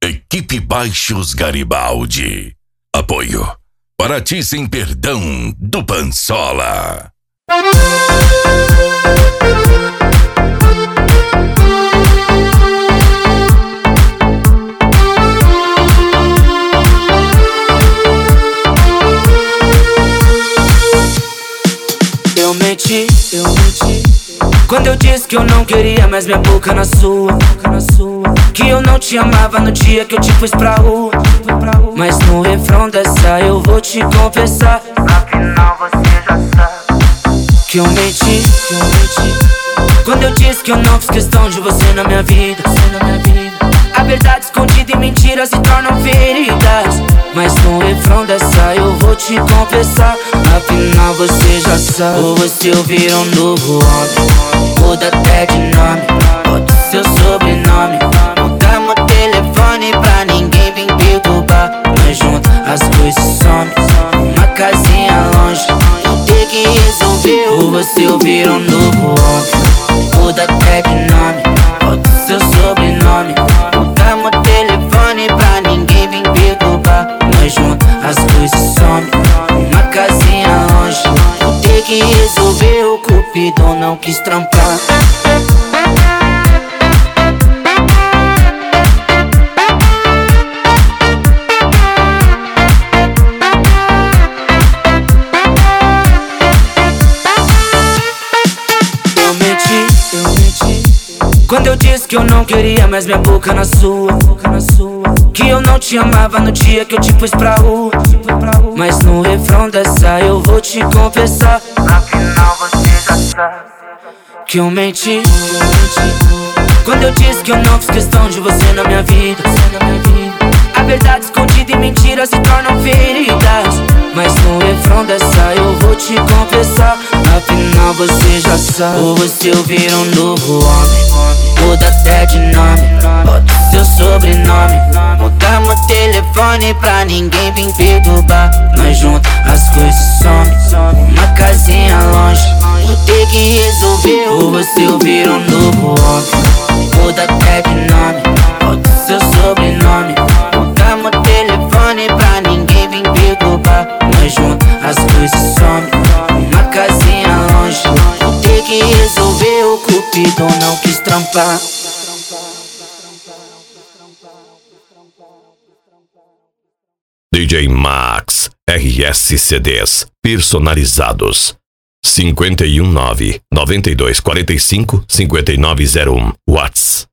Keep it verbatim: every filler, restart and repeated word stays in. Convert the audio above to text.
Equipe Baixos Garibaldi. Apoio Paraty Sem Perdão do Pansola. Eu menti, eu menti quando eu disse que eu não queria mais minha boca na sua, que eu não te amava no dia que eu te pus pra rua. Mas no refrão dessa eu vou te confessar, afinal você já sabe que eu menti, que eu menti quando eu disse que eu não fiz questão de você na minha vida. A verdade escondida em mentiras se tornam feridas. Mas no refrão dessa eu vou te confessar, afinal você já sabe. Ou você ouvir um novo homem, muda até de nome, bota seu sobrenome, mudamos o telefone pra ninguém vir perturbar. Nós juntos as coisas somem, uma casinha longe, não tem que resolver. Ou você ouvir um novo homem, muda até de nome, bota seu sobrenome, mudamos o telefone pra ninguém vir perturbar. Nós juntos as coisas somem, uma casinha longe, não tem que resolver. O cupido não quis trampar. Eu menti, eu menti quando eu disse que eu não queria mais minha boca na sua, que eu não te amava no dia que eu te pus pra rua. Mas no refrão dessa eu vou te confessar, afinal você já sabe que eu menti, eu menti quando eu disse que eu não fiz questão de você na minha vida. A verdade escondida em mentiras se tornam feridas. Mas no refrão dessa eu vou te confessar, afinal você já sabe. Ou você ouvir um novo homem, muda até de nome, bota seu sobrenome, mudamos o telefone pra ninguém vir perturbar. Nós juntos as coisas somem, uma casinha longe, não tem que resolver. Ou você ouvir um novo homem, muda até de nome, bota seu sobrenome, mudamos o telefone pra ninguém vir perturbar. Nós juntos as coisas somem, uma casinha longe, não tem que resolver. O cupido não quis trampar. D J Max R S C Ds personalizados. cinco um nove, nove dois quatro cinco, cinco nove zero um. Whats